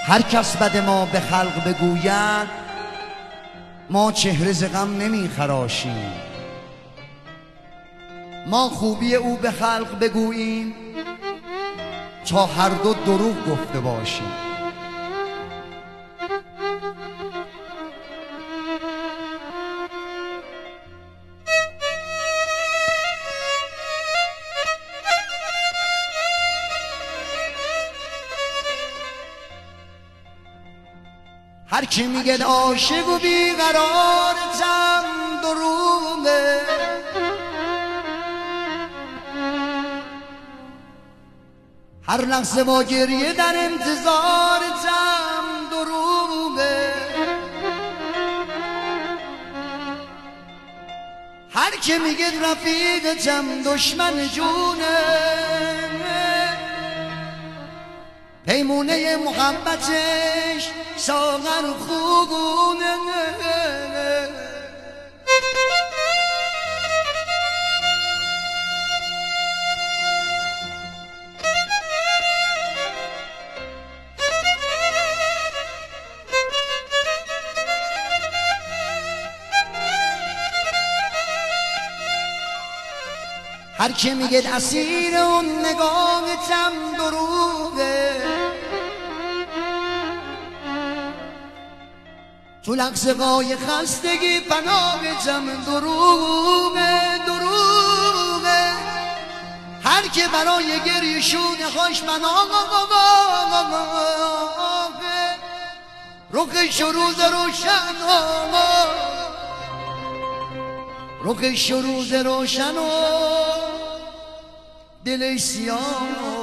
هر کس بد ما به خلق بگوید ما چهره ز غم نمی خراشیم، ما خوبی او به خلق بگوییم تا هر دو دروغ گفته باشیم. هر کی میگه عاشق و بیقرارتم دروغه، هر لحظه با گریه در انتظارتم دروغه، هر کی میگه رفیقتم دشمن جونه، پیمونه محبتش ساغر خوگونه. هر کی میگه اسیر اون نگاهتم دروغه، تو لحظه‌های خستگی پناهتم دروغه دروغه، هر که برای گریشون خوش رخش و روز روشن رخش و روز روشن و دل سیاه.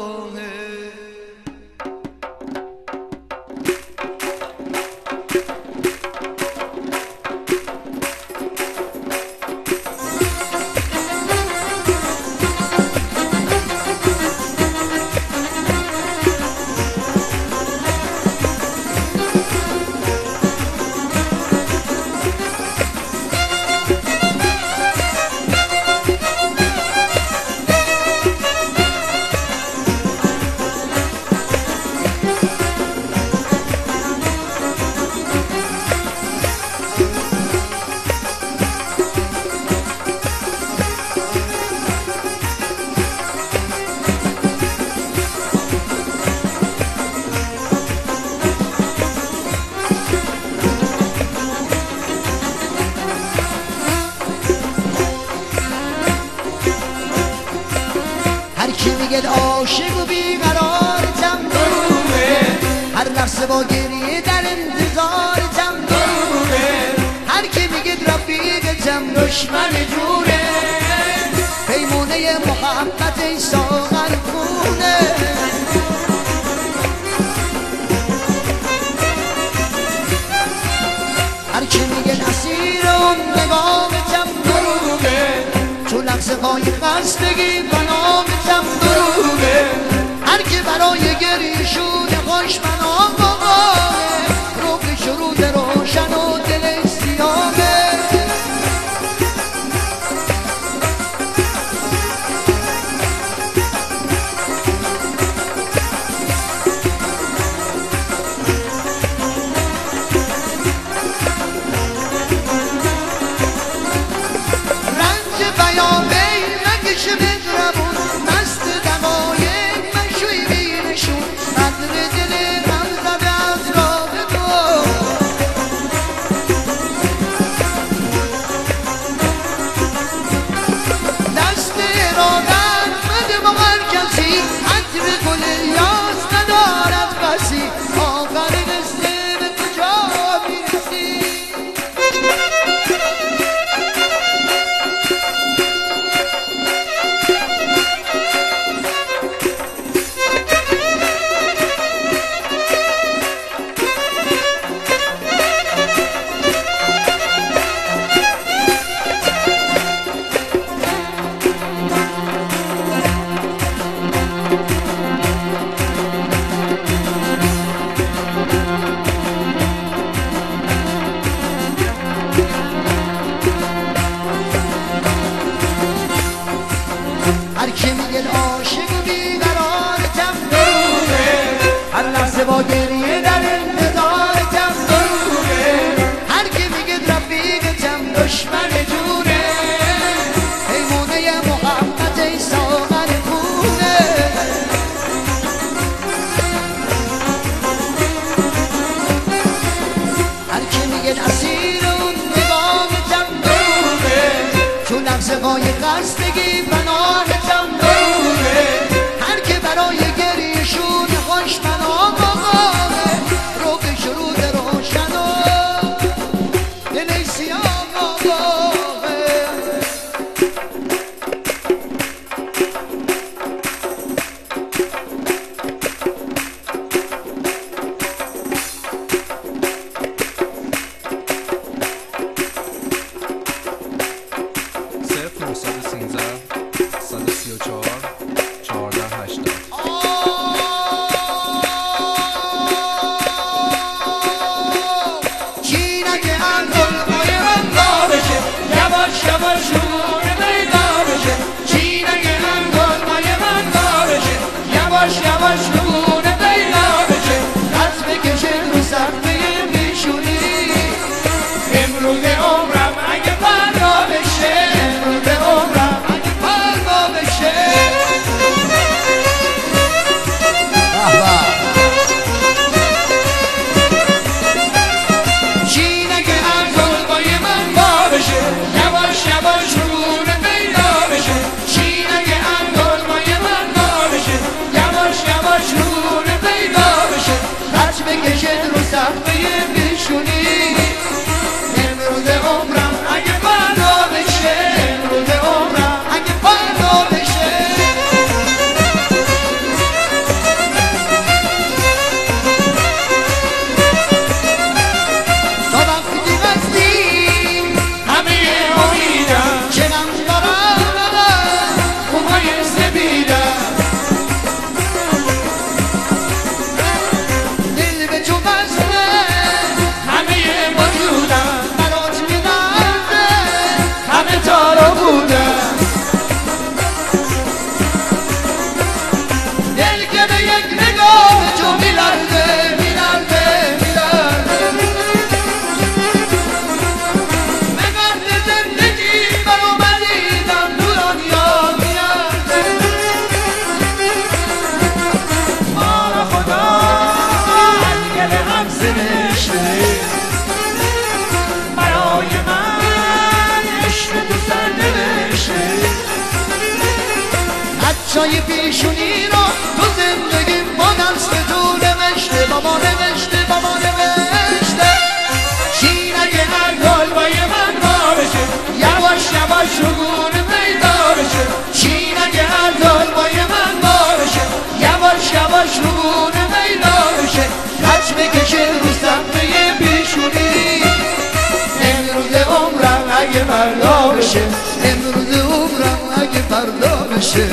هر کی میگه عاشق و بیقرارتم دروغه، هر لحظه با گریه در انتظارتم دروغه، هر کی میگه رفیقتم دشمن جونه، پیمونه محبت ساغر خونه، هر کی میگه اسیر اون نگاهتم دروغه، تو لحظه های خستگی بنامتم دروغه، هر که برای گریشون خوش بنامه روکش و روز روشن و دل سیاهه. با گریه سقای خستگی پناهتم دروغه. هر که برای گریشون خوش پناه آقاه، رو به شروط روشن و دل سیاه آقاه. چای پیشونی را تو زندگی با دست تو نوشته، بابا نوشته، بابا نوشته. شیرک هر کلبای من با بشه، یواش یواش شگون پیدا بشه. شیرک هر کلبای من با بشه، یواش یواش شگون پیدا بشه. کج بکشه رو صفحه پیشونی، امروز عمرم اگه فردا بشه، امروز عمرم اگه فردا بشه.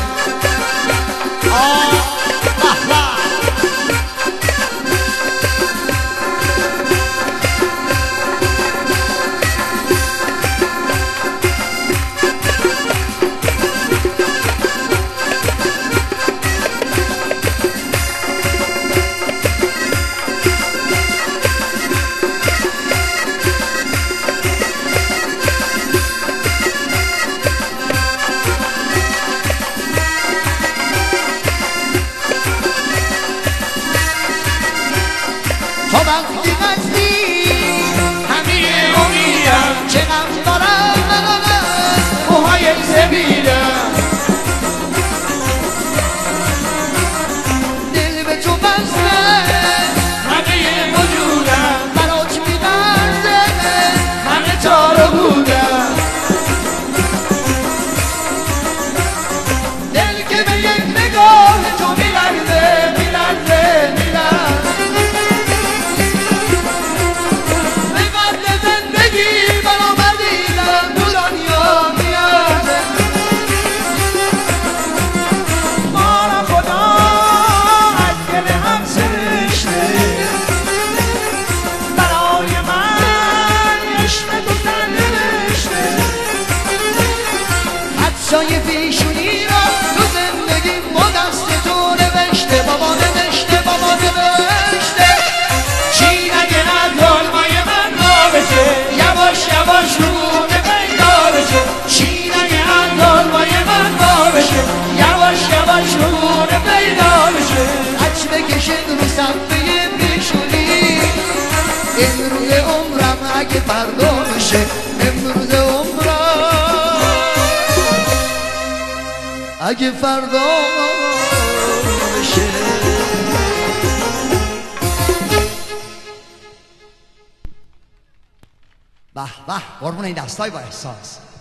وقتی هستی همه امیدم، چه غم دارم موهای سفیدم. دل به تو بسته همه وجودم، برات می‌لرزه همه تارو بودم. دل که به یک نگاه تو می‌لرزه می‌لرزه می‌لرزه. چای پیشونی را تو زندگی با دست تو نوشته، بابا نوشته، بابا نوشته. شیرک هر کلبای من با بشه، یواش یواش شگون پیدا بشه. شیرک هر کلبای من با بشه، یواش یواش شگون پیدا بشه. کج بکشه رو صفحه پیشونی، امروز عمرم اگه فردا بشه، امروز عمرم اگه فردا بشه. به به قربون این دستای با احساس.